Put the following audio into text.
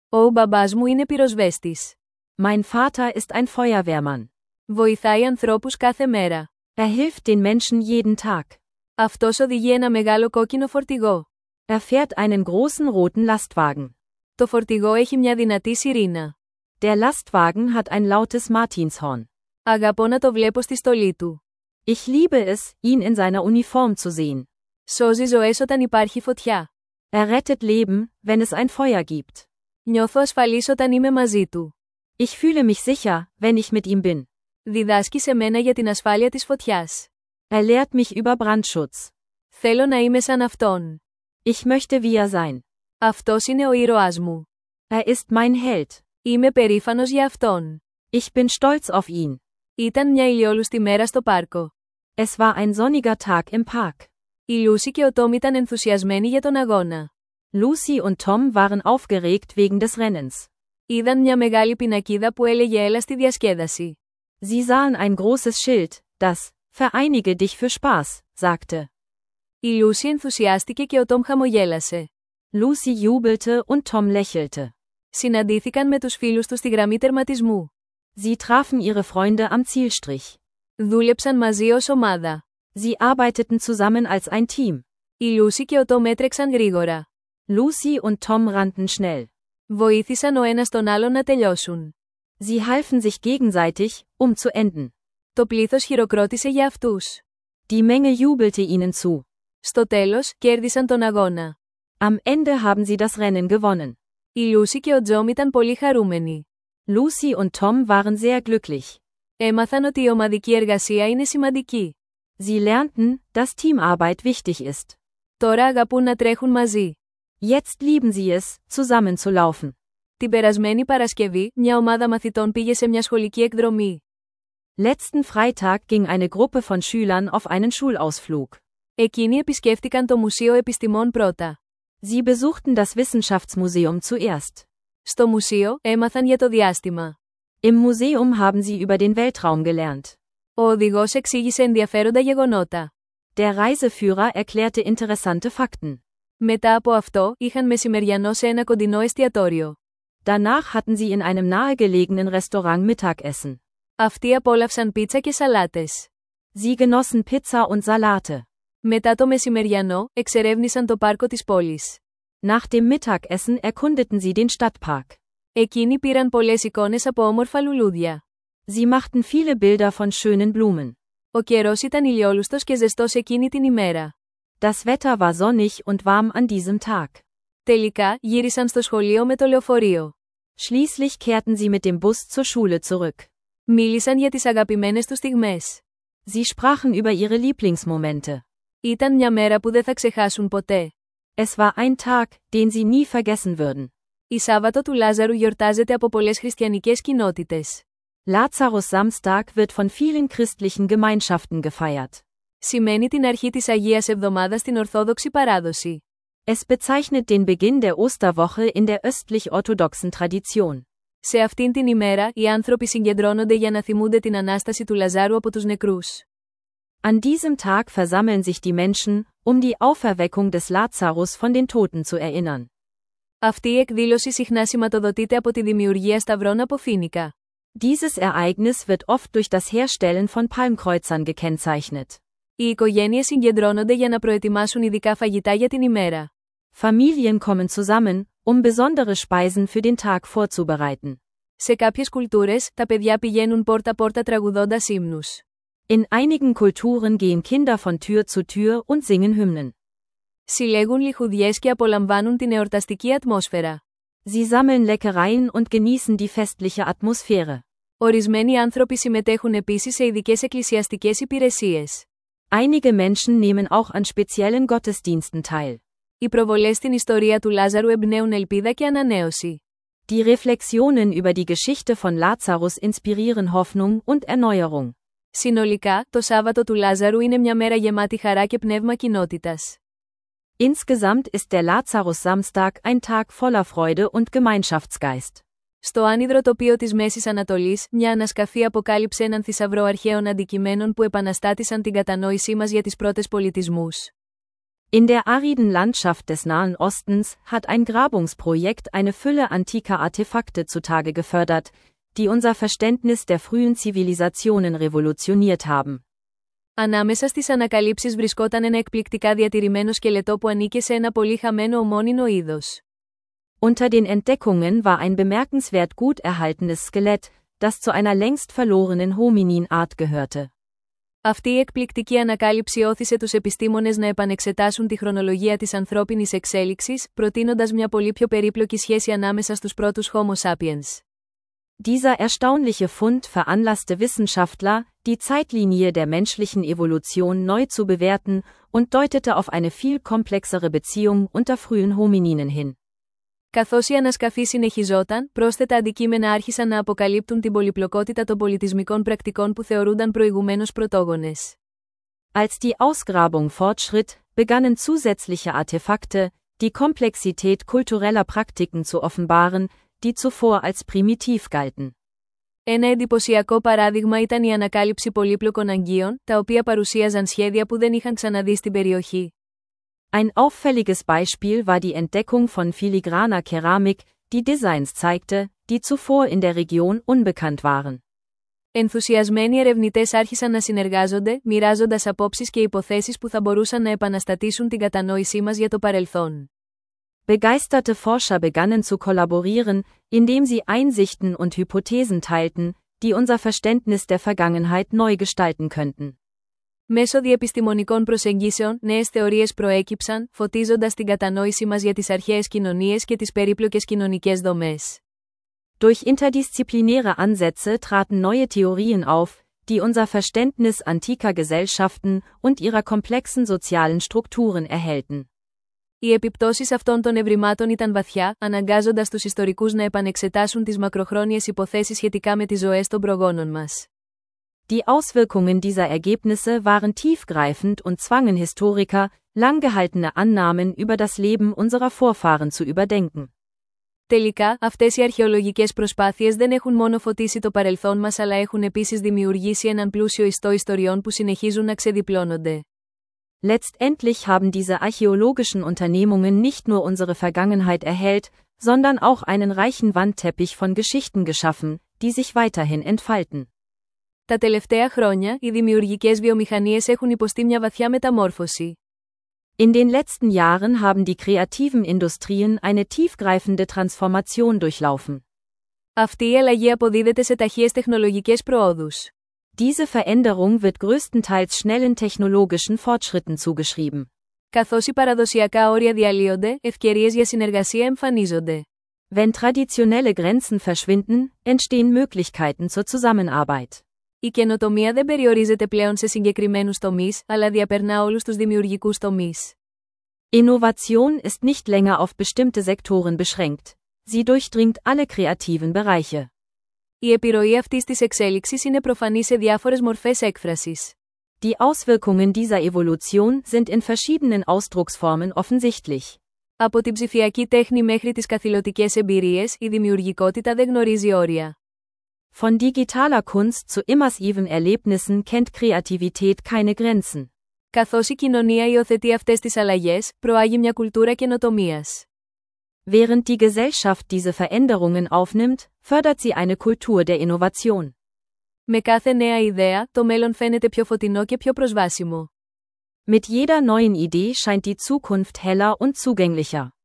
Ο μπαμπάς μου είναι πυροσβέστης. Mein Vater ist ein Feuerwehrmann. Βοηθάει ανθρώπους κάθε μέρα. Er hilft den Menschen jeden Tag. Αυτός οδηγεί ένα μεγάλο κόκκινο φορτηγό. Er fährt einen großen roten Lastwagen. Το φορτηγό έχει μια δυνατή σιρήνα. Der Lastwagen hat ein lautes Martinshorn. Αγαπώ να το βλέπω στη στολή του. Ich liebe es, ihn in seiner Uniform zu sehen. Σώζει ζωές όταν υπάρχει φωτιά. Er rettet Leben, wenn es ein Feuer gibt. Νιώθω ασφαλής όταν είμαι μαζί του. Ich fühle mich sicher, wenn ich mit ihm bin. Διδάσκει σε μένα για την ασφάλεια της φωτιάς. Er lehrt mich über Brandschutz. Θέλω να είμαι σαν αυτόν. Ich möchte wie er sein. Αυτός είναι ο ήρωάς μου. Er ist mein Held. Είμαι περήφανος για αυτόν. Ich bin stolz auf ihn. Ήταν μια ηλιόλουστη μέρα στο πάρκο. Es war ein sonniger Tag im Park. Η Λούση και ο Τόμ ήταν ενθουσιασμένοι για τον αγώνα. Lucy und Tom waren aufgeregt wegen des Rennens. Είδαν μια μεγάλη πινακίδα που έλεγε «Έλα στη διασκέδαση». Sie sahen ein großes Schild, das Vereinige dich für Spaß sagte. Η Λούση ενθουσιάστηκε και ο Τόμ χαμογέλασε. Lucy jubelte und Tom lächelte. Συναντήθηκαν με τους φίλους τους στη γραμμή τερματισμού. Sie trafen ihre Freunde am Zielstrich. Δούλεψαν μαζί ως ομάδα. Sie arbeiteten zusammen als ein Team. Η Λούση και ο Τόμ έτρεξαν γρήγορα. Lucy und Tom rannten schnell. Βοήθησαν ο ένας τον άλλον να τελειώσουν. Sie halfen sich gegenseitig, zu enden. Το πλήθος χειροκρότησε για αυτούς. Die Menge jubelte ihnen zu. Στο τέλος, κέρδισαν τον αγώνα. Am Ende haben sie das Rennen gewonnen. Η Λούση και ο Τζόμ ήταν πολύ χαρούμενοι. Lucy und Tom waren sehr glücklich. Έμαθαν ότι η ομαδική εργασία είναι σημαντική. Sie lernten, dass Teamarbeit wichtig ist. Τώρα αγαπούν να τρέχουν μαζί. Jetzt lieben sie es, zusammen zu laufen. Την περασμένη Παρασκευή, μια ομάδα μαθητών πήγε σε μια σχολική εκδρομή. Letzten Freitag ging eine Gruppe von Schülern auf einen Schulausflug. Εκείνοι επισκέφτηκαν το Μουσείο Επιστημών πρώτα. Sie besuchten das Wissenschaftsmuseum zuerst. Στο μουσείο, έμαθαν για το διάστημα. Im Museum haben sie über den Weltraum gelernt. Ο οδηγός εξήγησε ενδιαφέροντα γεγονότα. Der Reiseführer erklärte interessante Fakten. Μετά από αυτό, είχαν μεσημεριανό σε ένα κοντινό εστιατόριο. Danach hatten sie in einem nahegelegenen Restaurant Mittagessen. Αυτοί απόλαυσαν πίτσα και σαλάτες. Sie genossen Pizza und Salate. Μετά το μεσημεριανό, εξερεύνησαν το πάρκο της πόλης. Nach dem Mittagessen erkundeten sie den Stadtpark. Εκείνοι πήραν πολλές εικόνες από όμορφα λουλούδια. Sie machten viele Bilder von schönen Blumen. Ο καιρός ήταν ηλιόλουστος και ζεστός εκείνη την ημέρα. Das Wetter war sonnig und warm an diesem Tag. Τελικά, γύρισαν στο σχολείο με το λεωφορείο. Schließlich kehrten sie mit dem Bus zur Schule zurück. Μίλησαν για τις αγαπημένες τους στιγμές. Sie sprachen über ihre Lieblingsmomente. Ήταν μια μέρα που δεν θα ξεχάσουν ποτέ. Es war ein Tag, den sie nie vergessen würden. Η Σάββατο του Λάζαρου γιορτάζεται από πολλές χριστιανικές κοινότητες. Lazarus Samstag wird von vielen christlichen Gemeinschaften gefeiert. Σημαίνει την αρχή της Αγίας Εβδομάδας στην Ορθόδοξη παράδοση. Es bezeichnet den Beginn der Osterwoche in der östlich-orthodoxen Tradition. Σε αυτήν την ημέρα, οι άνθρωποι συγκεντρώνονται για να θυμούνται την Ανάσταση του Λαζάρου από τους νεκρούς. An diesem Tag versammeln sich die Menschen, die Auferweckung des Lazarus von den Toten zu erinnern. Αυτή η εκδήλωση συχνά σηματοδοτείται από τη δημιουργία σταυρών από φοίνικα. Dieses Ereignis wird oft durch das Herstellen von Palmkreuzern gekennzeichnet. Οι οικογένειες συγκεντρώνονται για να προετοιμάσουν ειδικά φαγητά για την ημέρα. Familien kommen zusammen, besondere Speisen für den Tag vorzubereiten. Σε κάποιες κουλτούρες, τα παιδιά πηγαίνουν πόρτα-πόρτα τραγουδώντας ύμνους. In einigen Kulturen gehen Kinder von Tür zu Tür und singen Hymnen. Συλλέγουν λιχουδιές και απολαμβάνουν την εορταστική ατμόσφαιρα. Sie sammeln Leckereien und genießen die festliche Atmosphäre. Ορισμένοι άνθρωποι συμμετέχουν επίσης σε ειδικές εκκλησιαστικές υπηρεσίες. Einige Menschen nehmen auch an speziellen Gottesdiensten teil. Οι προβολές στην ιστορία του Λάζαρου εμπνέουν ελπίδα και ανανέωση. Die Reflexionen über die Geschichte von Lazarus inspirieren Hoffnung und Erneuerung. Συνολικά, το Σάββατο του Λάζαρου είναι μια μέρα γεμάτη χαρά και πνεύμα κοινότητας. Insgesamt ist der Lazarus-Samstag ein Tag voller Freude und Gemeinschaftsgeist. Στο άνυδρο τοπίο της Μέσης Ανατολής, μια ανασκαφή αποκάλυψε έναν θησαυρό αρχαίων αντικειμένων που επαναστάτησαν την κατανόησή μας για τις πρώτες πολιτισμούς. In der ariden Landschaft des Nahen Ostens hat ein Grabungsprojekt eine Fülle antiker Artefakte zutage gefördert, die unser Verständnis der frühen Zivilisationen revolutioniert haben. Ανάμεσα στις ανακαλύψεις βρισκόταν ένα εκπληκτικά διατηρημένο σκελετό που ανήκε σε ένα πολύ χαμένο ομώνυμο είδος. Unter den Entdeckungen war ein bemerkenswert gut erhaltenes Skelett, das zu einer längst verlorenen Hominin-Art gehörte. Αυτή η εκπληκτική ανακάλυψη όθησε τους επιστήμονες να επανεξετάσουν τη χρονολογία της ανθρώπινης εξέλιξης, προτείνοντας μια πολύ πιο περίπλοκη σχέση ανάμεσα στους πρώτους Homo sapiens. Dieser erstaunliche Fund veranlasste Wissenschaftler, die Zeitlinie der menschlichen Evolution neu zu bewerten und deutete auf eine viel komplexere Beziehung unter frühen Homininen hin. Καθώς η ανασκαφή συνεχιζόταν, πρόσθετα αντικείμενα άρχισαν να αποκαλύπτουν την πολυπλοκότητα των πολιτισμικών πρακτικών που θεωρούνταν προηγουμένως πρωτόγονες. Als die Ausgrabung fortschritt, begannen zusätzliche Artefakte, die Komplexität kultureller Praktiken zu offenbaren, die zuvor als primitiv galten. Ένα εντυπωσιακό παράδειγμα ήταν η ανακάλυψη πολύπλοκων αγγείων, τα οποία παρουσίαζαν σχέδια που δεν είχαν ξαναδεί στην περιοχή. Ein auffälliges Beispiel war die Entdeckung von filigraner Keramik, die Designs zeigte, die zuvor in der Region unbekannt waren. Ενθουσιασμένοι ερευνητές άρχισαν να συνεργάζονται, μοιράζοντας απόψεις και υποθέσεις που θα μπορούσαν να επαναστατήσουν την κατανόησή μας για το παρελθόν. Begeisterte Forscher begannen zu kollaborieren, indem sie Einsichten und Hypothesen teilten, die unser Verständnis der Vergangenheit neu gestalten könnten. Μέσω διεπιστημονικών προσεγγίσεων, νέες θεωρίες προέκυψαν, φωτίζοντας την κατανόηση μας για τις αρχαίες κοινωνίες και τις περίπλοκες κοινωνικές δομές. Durch interdisziplinäre Ansätze traten neue Theorien auf, die unser Verständnis antiker Gesellschaften und ihrer komplexen sozialen Strukturen erhellten. Οι επιπτώσεις αυτών των ευρημάτων ήταν βαθιά, αναγκάζοντας τους ιστορικούς να επανεξετάσουν τις μακροχρόνιες υποθέσεις σχετικά με τις ζωές των προγόνων μας. Die Auswirkungen dieser Ergebnisse waren tiefgreifend und zwangen Historiker, langgehaltene Annahmen über das Leben unserer Vorfahren zu überdenken. Τελικά, αυτές οι αρχαιολογικές προσπάθειες δεν έχουν μόνο φωτίσει το παρελθόν μας αλλά έχουν επίσης δημιουργήσει έναν πλούσιο ιστό ιστοριών που συνεχίζουν να ξεδιπλώνονται. Letztendlich haben diese archäologischen Unternehmungen nicht nur unsere Vergangenheit erhellt, sondern auch einen reichen Wandteppich von Geschichten geschaffen, die sich weiterhin entfalten. Τα τελευταία χρόνια, οι δημιουργικές βιομηχανίες έχουν υποστεί μια βαθιά μεταμόρφωση. In den letzten Jahren haben die kreativen Industrien eine tiefgreifende Transformation durchlaufen. Αυτή η αλλαγή αποδίδεται σε ταχείες τεχνολογικές προόδους. Diese Veränderung wird größtenteils schnellen technologischen Fortschritten zugeschrieben. Καθώς οι παραδοσιακά όρια διαλύονται, ευκαιρίες για συνεργασία εμφανίζονται. Wenn traditionelle Grenzen verschwinden, entstehen Möglichkeiten zur Zusammenarbeit. Η καινοτομία δεν περιορίζεται πλέον σε συγκεκριμένους τομείς, αλλά διαπερνά όλους τους δημιουργικούς τομείς. Innovation ist nicht länger auf bestimmte Sektoren beschränkt. Sie durchdringt alle kreativen Bereiche. Η επιρροή αυτής της εξέλιξης είναι προφανή σε διάφορες μορφές έκφρασης. Die Auswirkungen dieser Evolution sind in verschiedenen Ausdrucksformen offensichtlich. Από την ψηφιακή τέχνη μέχρι τις καθηλωτικές εμπειρίες, η δημιουργικότητα δεν γνωρίζει όρια. Von digitaler Kunst zu immersiven Erlebnissen kennt Kreativität keine Grenzen. Καθώς η κοινωνία υιοθετεί αυτές τις αλλαγές, προάγει μια κουλτούρα καινοτομίας. Während die Gesellschaft diese Veränderungen aufnimmt, fördert sie eine Kultur der Innovation. Με κάθε νέα ιδέα, το μέλλον φαίνεται πιο φωτεινό και πιο προσβάσιμο. Mit jeder neuen Idee scheint die Zukunft heller und zugänglicher.